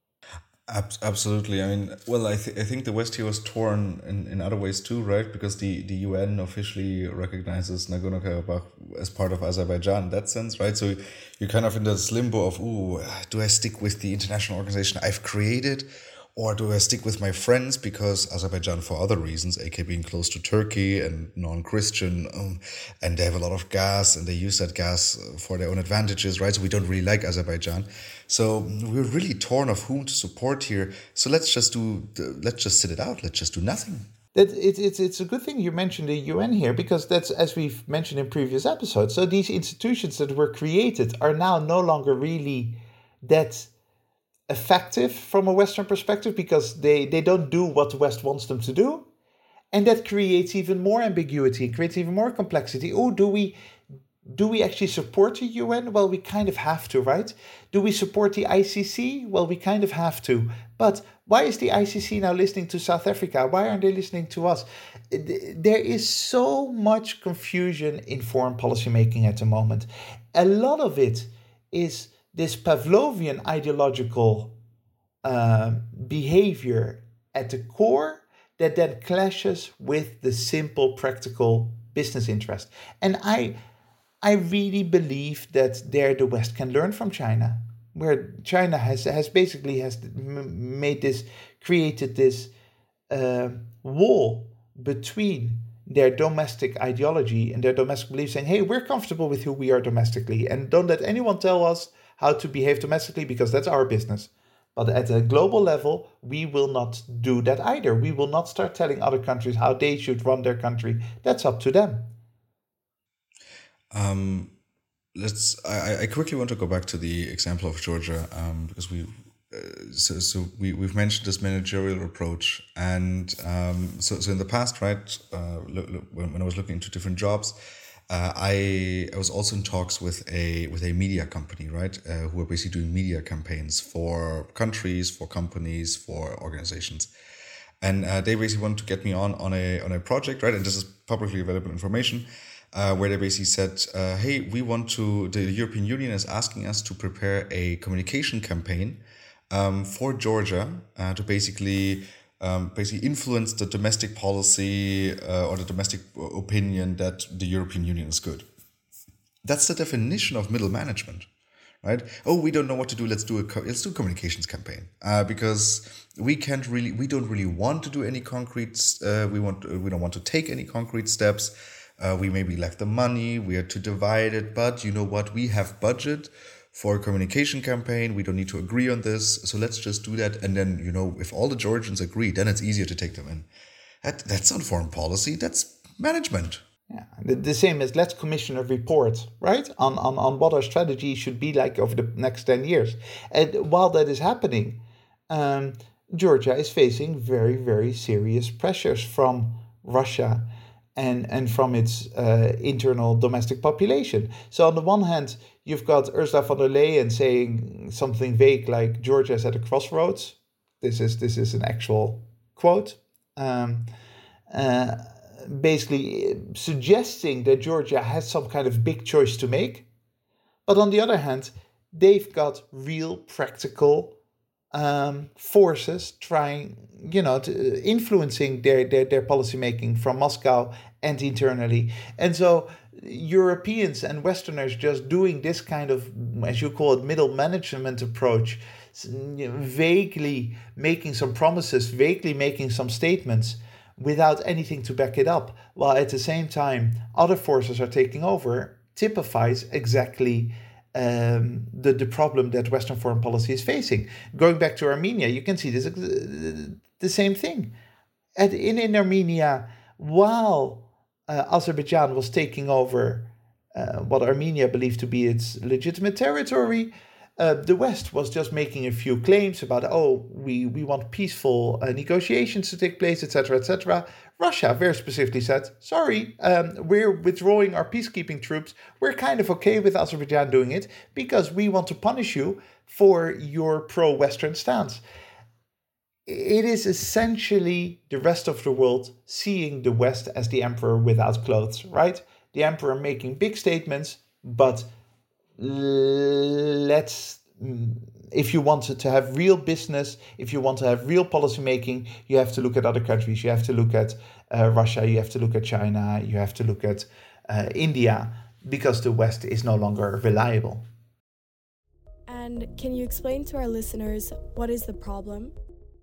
Absolutely. I mean, well, I, th- I think the West here was torn in, in other ways too, right? Because the, the U N officially recognizes Nagorno-Karabakh as part of Azerbaijan in that sense, right? So you're kind of in this limbo of, ooh, do I stick with the international organization I've created? Or do I stick with my friends because Azerbaijan, for other reasons, aka being close to Turkey and non-Christian, um, and they have a lot of gas and they use that gas for their own advantages, right? So we don't really like Azerbaijan. So we're really torn of whom to support here. So let's just do, let's just sit it out. Let's just do nothing. That it, it's it's a good thing you mentioned the U N here, because that's, as we've mentioned in previous episodes. So these institutions that were created are now no longer really that effective from a Western perspective, because they, they don't do what the West wants them to do. And that creates even more ambiguity, creates even more complexity. Oh, do we do we actually support the U N? Well, we kind of have to, right? Do we support the I C C? Well, we kind of have to. But why is the I C C now listening to South Africa? Why aren't they listening to us? There is so much confusion in foreign policy making at the moment. A lot of it is this Pavlovian ideological uh, behavior at the core that then clashes with the simple, practical business interest. And I, I really believe that there the West can learn from China. where China has has basically has made this, created this uh, wall between their domestic ideology and their domestic beliefs, saying, hey, we're comfortable with who we are domestically, and don't let anyone tell us how to behave domestically, because that's our business. But at a global level, we will not do that either. We will not start telling other countries how they should run their country. That's up to them. Um, let's. I, I quickly want to go back to the example of Georgia, um, because we, uh, so so we we've mentioned this managerial approach, and um, so so in the past, right, uh, look, look, when, when I was looking into different jobs, uh, I I was also in talks with a with a media company, right, uh, who are basically doing media campaigns for countries, for companies, for organizations. And uh, they basically wanted to get me on on a on a project, right? And this is publicly available information, uh, where they basically said, uh, "Hey, we want to. The European Union is asking us to prepare a communication campaign um, for Georgia uh, to basically um, basically influence the domestic policy uh, or the domestic opinion that the European Union is good." That's the definition of middle management. Right? Oh, we don't know what to do. Let's do a co- let's do a communications campaign uh, because we can't really we don't really want to do any concrete. Uh, we want we don't want to take any concrete steps. Uh, we maybe lack the money. We are too divided. But you know what? We have budget for a communication campaign. We don't need to agree on this. So let's just do that. And then you know, if all the Georgians agree, then it's easier to take them in. That that's not foreign policy. That's management. Yeah, the, the same as let's commission a report, right, on, on, on what our strategy should be like over the next ten years. And while that is happening, um, Georgia is facing very, very serious pressures from Russia and, and from its uh, internal domestic population. So on the one hand, you've got Ursula von der Leyen saying something vague like Georgia is at a crossroads. This is, this is an actual quote. Um, uh, basically suggesting that Georgia has some kind of big choice to make. But on the other hand, they've got real practical um, forces trying, you know, to, influencing their, their, their policy making from Moscow and internally. And so Europeans and Westerners just doing this kind of, as you call it, middle management approach, you know, vaguely making some promises, vaguely making some statements, without anything to back it up, while at the same time other forces are taking over, typifies exactly um, the, the problem that Western foreign policy is facing. Going back to Armenia, you can see this the same thing. At, in, in Armenia, while uh, Azerbaijan was taking over uh, what Armenia believed to be its legitimate territory, Uh, the West was just making a few claims about, oh, we, we want peaceful uh, negotiations to take place, et cetera, et cetera. Russia very specifically said, sorry, um, we're withdrawing our peacekeeping troops. We're kind of okay with Azerbaijan doing it because we want to punish you for your pro-Western stance. It is essentially the rest of the world seeing the West as the emperor without clothes, right? The emperor making big statements, but let's, if you want to have real business, if you want to have real policy making, you have to look at other countries. You have to look at uh, Russia, you have to look at China, you have to look at uh, India, because the West is no longer reliable. And can you explain to our listeners what is the problem?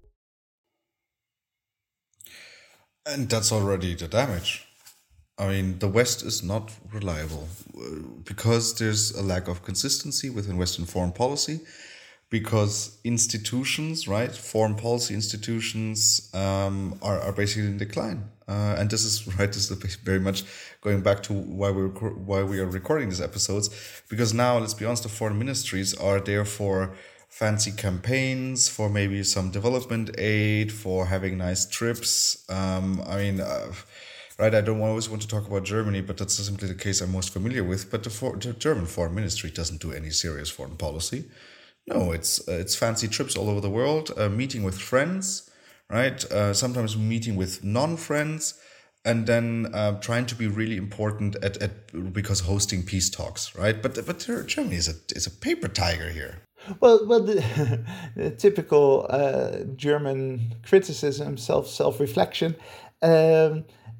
And that's already the damage. I mean, the West is not reliable because there's a lack of consistency within Western foreign policy, because institutions, right, foreign policy institutions um, are, are basically in decline. Uh, and this is, right, this is very much going back to why we're, why we are recording these episodes, because now, let's be honest, the foreign ministries are there for fancy campaigns, for maybe some development aid, for having nice trips. Um, I mean... Uh, Right, I don't always want to talk about Germany, but that's simply the case I'm most familiar with. But the, for, the German foreign ministry doesn't do any serious foreign policy. No, it's uh, it's fancy trips all over the world, uh, meeting with friends, right? Uh, sometimes meeting with non-friends, and then uh, trying to be really important at, at because hosting peace talks, right? But but Germany is a is a paper tiger here. Well, well, the, the typical uh, German criticism, self self reflection. Um,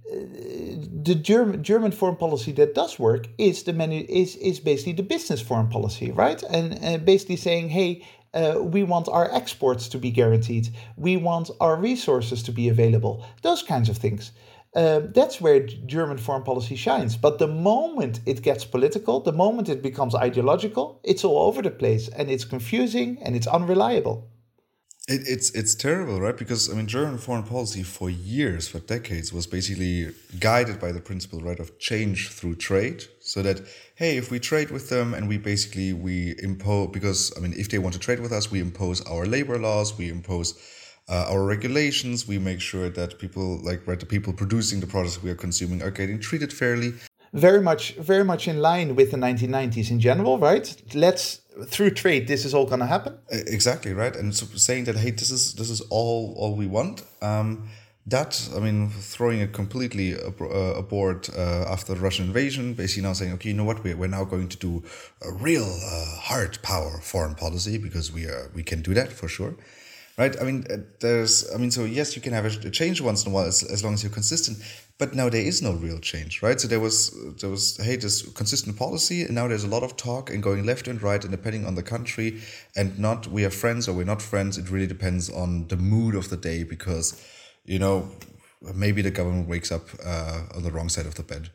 the German German foreign policy that does work is the manu- is is basically the business foreign policy, right? And uh, basically saying, hey, uh, we want our exports to be guaranteed, we want our resources to be available, those kinds of things. Uh, that's where German foreign policy shines. But the moment it gets political, the moment it becomes ideological, it's all over the place and it's confusing and it's unreliable. It, it's it's terrible, right? Because I mean, German foreign policy for years, for decades, was basically guided by the principle, right, of change through trade. So that, hey, if we trade with them and we basically we impose, because I mean, if they want to trade with us, we impose our labor laws, we impose uh, our regulations, we make sure that people like right, the people producing the products we are consuming are getting treated fairly. Very much, very much in line with the nineteen nineties in general, right? Let's through trade, this is all going to happen. Exactly, right. And so saying that, hey, this is this is all all we want. Um, that I mean, throwing it completely ab- uh, aboard uh, after the Russian invasion, basically now saying, okay, you know what, we're we're now going to do a real uh, hard power foreign policy because we are we can do that for sure. Right, I mean, there's, I mean, so yes, you can have a change once in a while as, as long as you're consistent, but now there is no real change, right? So there was, there was, hey, this consistent policy, and now there's a lot of talk and going left and right, and depending on the country, and not we are friends or we're not friends. It really depends on the mood of the day because, you know, maybe the government wakes up uh, on the wrong side of the bed.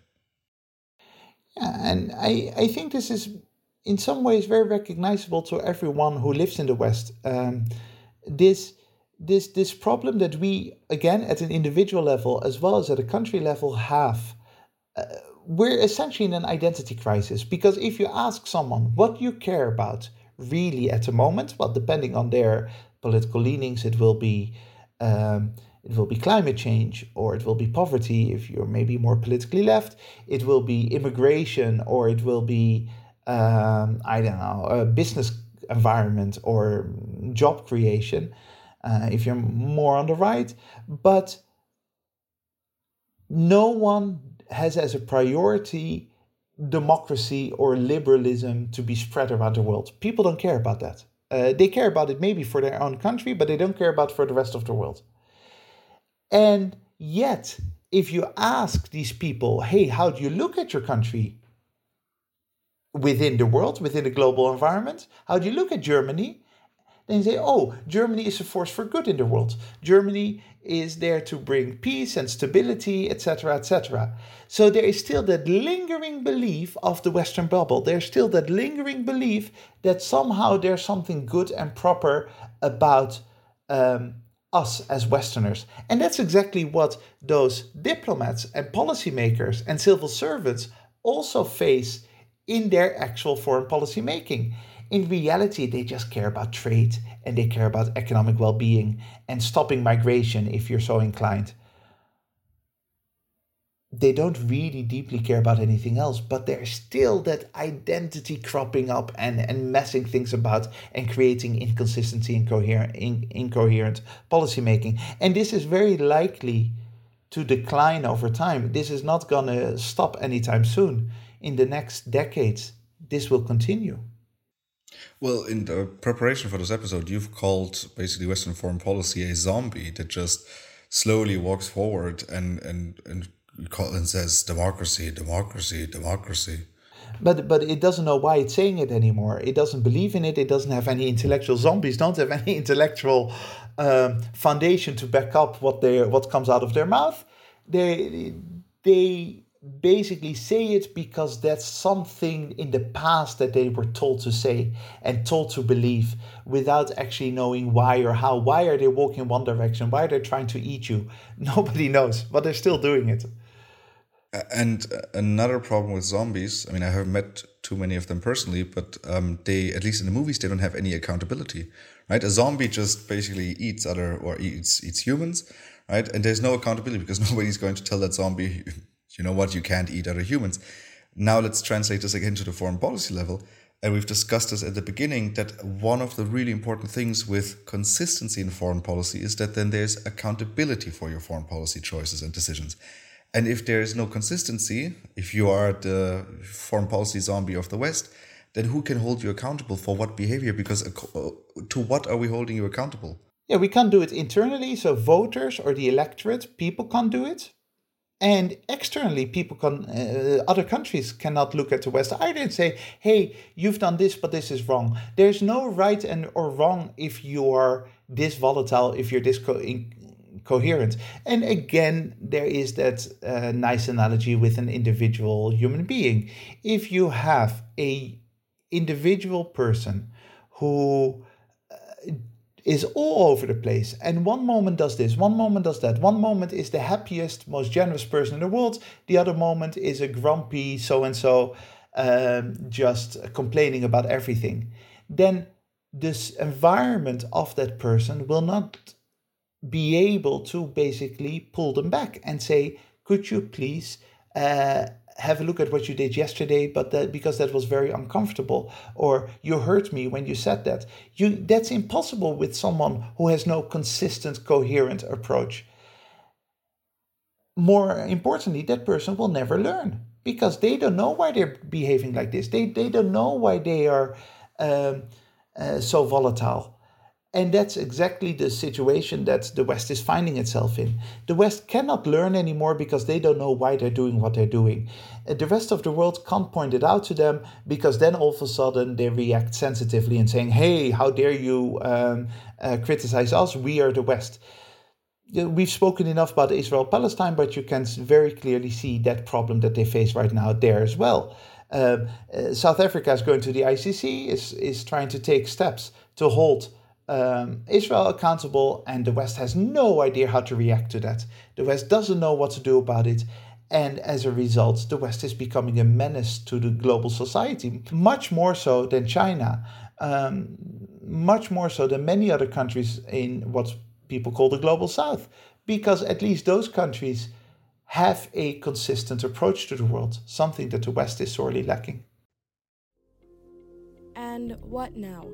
Yeah, and I, I think this is in some ways very recognizable to everyone who lives in the West. Um, this this this problem that we, again, at an individual level as well as at a country level have, uh, we're essentially in an identity crisis. Because if you ask someone what you care about really at the moment, well, depending on their political leanings, it will be um, it will be climate change, or it will be poverty if you're maybe more politically left, it will be immigration, or it will be um, I don't know, a business environment or job creation, uh, if you're more on the right. But no one has as a priority democracy or liberalism to be spread around the world. People don't care about that. Uh, they care about it maybe for their own country, but they don't care about it for the rest of the world. And yet, if you ask these people, hey, how do you look at your country within the world, within the global environment? How do you look at Germany? Then you say, oh, Germany is a force for good in the world. Germany is there to bring peace and stability, et cetera, et cetera. So there is still that lingering belief of the Western bubble. There's still that lingering belief that somehow there's something good and proper about um, us as Westerners. And that's exactly what those diplomats and policymakers and civil servants also face in their actual foreign policy making. In reality, they just care about trade and they care about economic well-being and stopping migration if you're so inclined. They don't really deeply care about anything else, but there's still that identity cropping up and, and messing things about and creating inconsistency and incoherent, in, incoherent policy making. And this is very likely to decline over time. This is not going to stop anytime soon. In the next decades, this will continue. Well, in the preparation for this episode, you've called basically Western foreign policy a zombie that just slowly walks forward and and and, call, and says democracy, democracy, democracy. But but it doesn't know why it's saying it anymore. It doesn't believe in it. It doesn't have any intellectual zombies. Don't have any intellectual um, foundation to back up what they what comes out of their mouth. They they. basically say it because that's something in the past that they were told to say and told to believe without actually knowing why or how. Why are they walking in one direction? Why are they trying to eat you? Nobody knows, but they're still doing it. And another problem with zombies, I mean, I haven't met too many of them personally, but um, they, at least in the movies, they don't have any accountability, right? A zombie just basically eats other, or eats, eats humans, right? And there's no accountability because nobody's going to tell that zombie, you know what, you can't eat other humans. Now let's translate this again to the foreign policy level. And we've discussed this at the beginning, that one of the really important things with consistency in foreign policy is that then there's accountability for your foreign policy choices and decisions. And if there is no consistency, if you are the foreign policy zombie of the West, then who can hold you accountable for what behavior? Because to what are we holding you accountable? Yeah, we can't do it internally. So voters or the electorate, people can't do it. And externally, people can, uh, other countries cannot look at the West either and say, hey, you've done this, but this is wrong. There's no right and or wrong if you are this volatile, if you're this co- incoherent. And again, there is that uh, nice analogy with an individual human being. If you have a individual person who is all over the place, and one moment does this, one moment does that, one moment is the happiest, most generous person in the world, the other moment is a grumpy so-and-so, um, just complaining about everything, then this environment of that person will not be able to basically pull them back and say, could you please uh, have a look at what you did yesterday, but that because that was very uncomfortable, or you hurt me when you said that. You that's impossible with someone who has no consistent, coherent approach. More importantly, that person will never learn because they don't know why they're behaving like this. They they don't know why they are um, uh, so volatile. And that's exactly the situation that the West is finding itself in. The West cannot learn anymore because they don't know why they're doing what they're doing. The rest of the world can't point it out to them because then all of a sudden they react sensitively and saying, hey, how dare you um, uh, criticize us? We are the West. We've spoken enough about Israel-Palestine, but you can very clearly see that problem that they face right now there as well. Um, uh, South Africa is going to the I C C, is, is trying to take steps to hold Um, Israel accountable, and the West has no idea how to react to that. The West doesn't know what to do about it, and as a result, the West is becoming a menace to the global society, much more so than China, um, much more so than many other countries in what people call the global South, because at least those countries have a consistent approach to the world, something that the West is sorely lacking. And what now?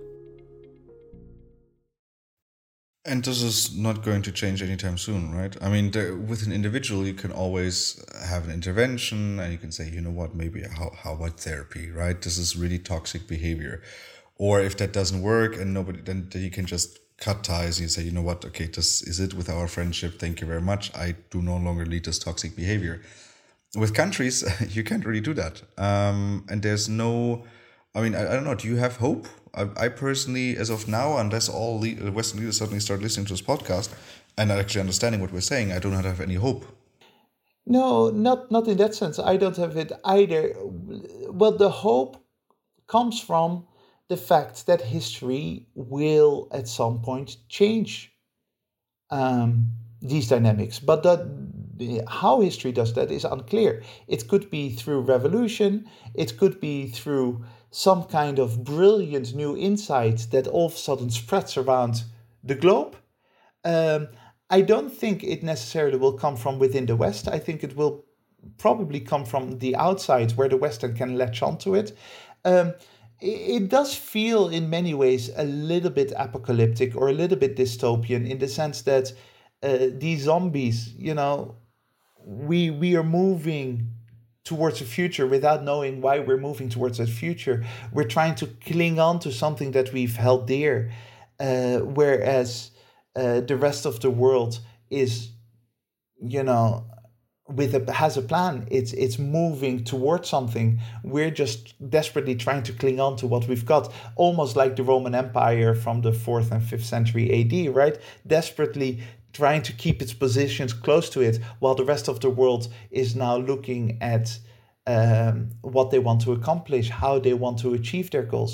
And this is not going to change anytime soon, right? I mean, the, with an individual, you can always have an intervention and you can say, you know what, maybe how, how about therapy, right? This is really toxic behavior. Or if that doesn't work and nobody, then, then you can just cut ties and you say, you know what, okay, this is it with our friendship. Thank you very much. I do no longer lead this toxic behavior. With countries, you can't really do that. Um, and there's no, I mean, I, I don't know, do you have hope? I, I personally, as of now, unless all le- Western leaders suddenly start listening to this podcast and actually understanding what we're saying, I do not have any hope. No, not not in that sense. I don't have it either. Well, the hope comes from the fact that history will at some point change um, these dynamics. But that how history does that is unclear. It could be through revolution. It could be through some kind of brilliant new insight that all of a sudden spreads around the globe. Um, I don't think it necessarily will come from within the West. I think it will probably come from the outside where the Western can latch onto it. Um, it, it does feel in many ways a little bit apocalyptic or a little bit dystopian in the sense that uh, these zombies, you know, we we are moving towards a future without knowing why we're moving towards that future. We're trying to cling on to something that we've held dear, uh, whereas uh, the rest of the world is, you know, with a has a plan. It's it's moving towards something. We're just desperately trying to cling on to what we've got, almost like the Roman Empire from the fourth and fifth century A D, right? Desperately trying to keep its positions close to it, while the rest of the world is now looking at um, what they want to accomplish, how they want to achieve their goals.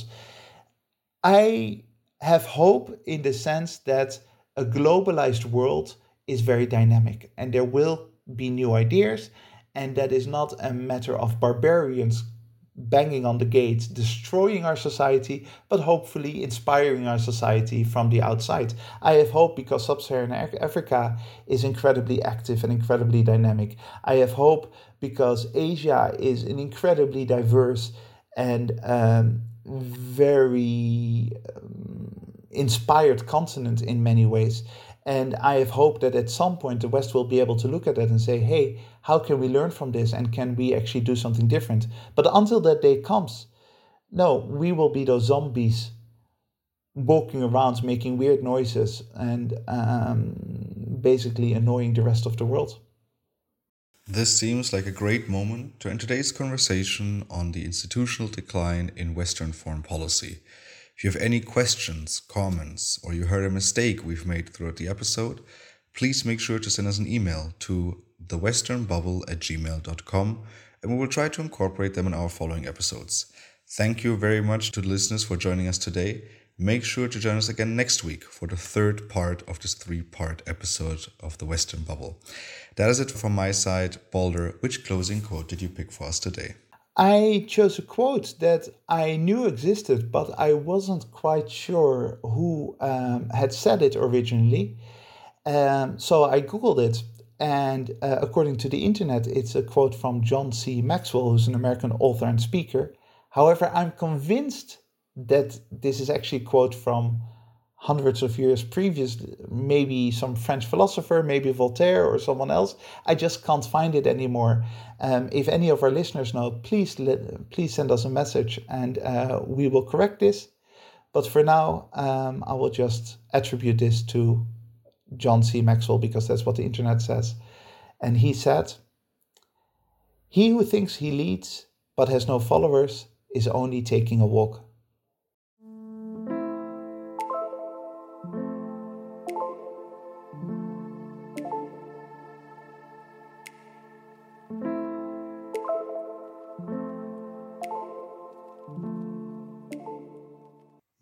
I have hope in the sense that a globalized world is very dynamic and there will be new ideas, and that is not a matter of barbarians banging on the gate, destroying our society, but hopefully inspiring our society from the outside. I have hope because Sub-Saharan Africa is incredibly active and incredibly dynamic. I have hope because Asia is an incredibly diverse and um, very um, inspired continent in many ways. And I have hope that at some point the West will be able to look at that and say, hey, how can we learn from this and can we actually do something different? But until that day comes, no, we will be those zombies walking around making weird noises and um, basically annoying the rest of the world. This seems like a great moment to end today's conversation on the institutional decline in Western foreign policy. If you have any questions, comments, or you heard a mistake we've made throughout the episode, please make sure to send us an email to the western bubble at gmail dot com, and we will try to incorporate them in our following episodes. Thank you very much to the listeners for joining us today. Make sure to join us again next week for the third part of this three-part episode of The Western Bubble. That is it from my side. Balder, which closing quote did you pick for us today? I chose a quote that I knew existed, but I wasn't quite sure who um, had said it originally. Um, so I Googled it, and uh, according to the internet, it's a quote from John C. Maxwell, who's an American author and speaker. However, I'm convinced that this is actually a quote from hundreds of years previous, maybe some French philosopher, maybe Voltaire or someone else. I just can't find it anymore. Um, if any of our listeners know, please let, please send us a message and uh, we will correct this. But for now, um, I will just attribute this to John C. Maxwell because that's what the internet says. And he said, "He who thinks he leads but has no followers is only taking a walk."